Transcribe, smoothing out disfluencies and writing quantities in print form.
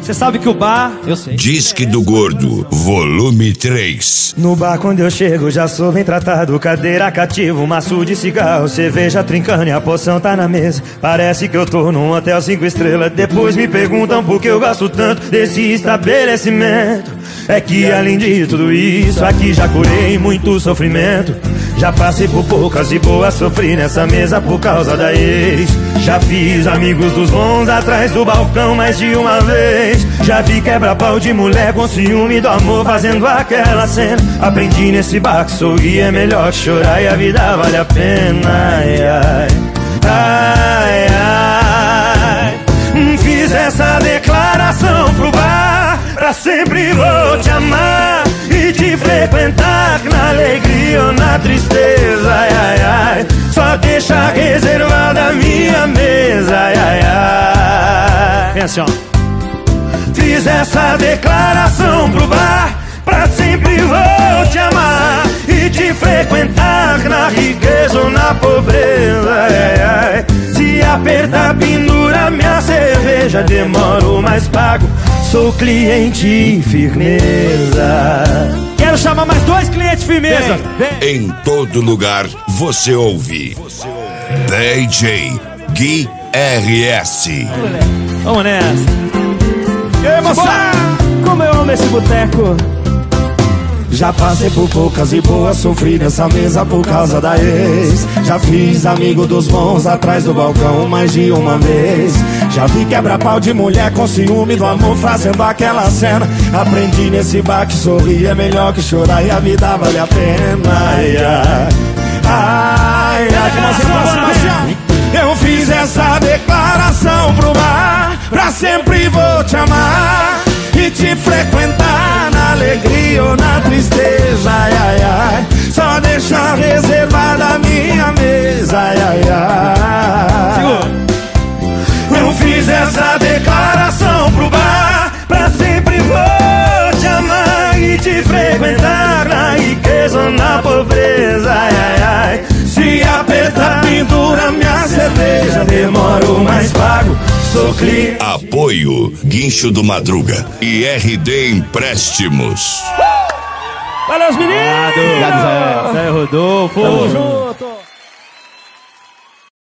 Você sabe que o bar, eu sei. Disque do Gordo, volume 3. No bar quando eu chego já sou bem tratado. Cadeira cativa, um maço de cigarro, cerveja trincando e a poção tá na mesa. Parece que eu tô num hotel 5 estrelas. Depois me perguntam por que eu gosto tanto desse estabelecimento. É que além de tudo isso, aqui já curei muito sofrimento. Já passei por poucas e boas, sofri nessa mesa por causa da ex. Já fiz amigos dos bons atrás do balcão mais de uma vez. Já vi quebra-pau de mulher com ciúme do amor fazendo aquela cena. Aprendi nesse bar que sorrir é melhor que chorar e a vida vale a pena. Ai, ai, ai, ai. Fiz essa declaração pro bar: pra sempre vou te amar e te frequentar, na alegria ou na tristeza. Ai, ai, ai, só deixa reservada a minha mesa. Ai, ai, ai. Vem assim, ó. Fiz essa declaração pro bar: pra sempre vou te amar e te frequentar, na riqueza ou na pobreza. Ai, ai, se apertar, pendura minha cerveja, demoro mas pago, sou cliente firmeza. Quero chamar mais 2 clientes firmeza. Vem. Em todo lugar você ouve DJ Gui RS. Vamos nessa. E aí, moçada, como eu amo esse boteco. Já passei por poucas e boas, sofri nessa mesa por causa da ex. Já fiz amigo dos bons atrás do balcão mais de uma vez. Já vi quebra-pau de mulher com ciúme do amor fazendo aquela cena. Aprendi nesse bar que sorrir é melhor que chorar e a vida vale a pena. Ai, ai, ai, ai, eu fiz essa declaração pro bar: pra sempre vou te amar e te frequentar, na alegria ou na tristeza. Ai, ai, ai, só deixar reservada a minha mesa. Ai, ai, ai. Eu fiz essa declaração pro bar: pra sempre vou te amar e te frequentar, na riqueza ou na pobreza. Ai, ai, ai, se apertar, pendura minha cerveja, demoro mas pago, sou cliente. Apoio Guincho do Madruga e RD Empréstimos. Valeu, os meninos! Obrigado, Zé. Zé Rodolfo. Tamo junto.